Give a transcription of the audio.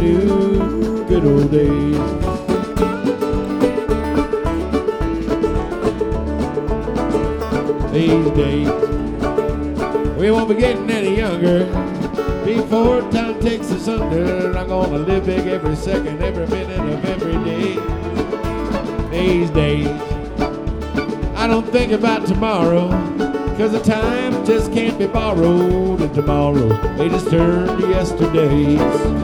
new good old days. These days, we won't be getting any younger. Before time takes us under, I'm gonna live big every second, every minute of every day. These days, I don't think about tomorrow, 'cause the time just can't be borrowed, and tomorrow they just turn to yesterdays.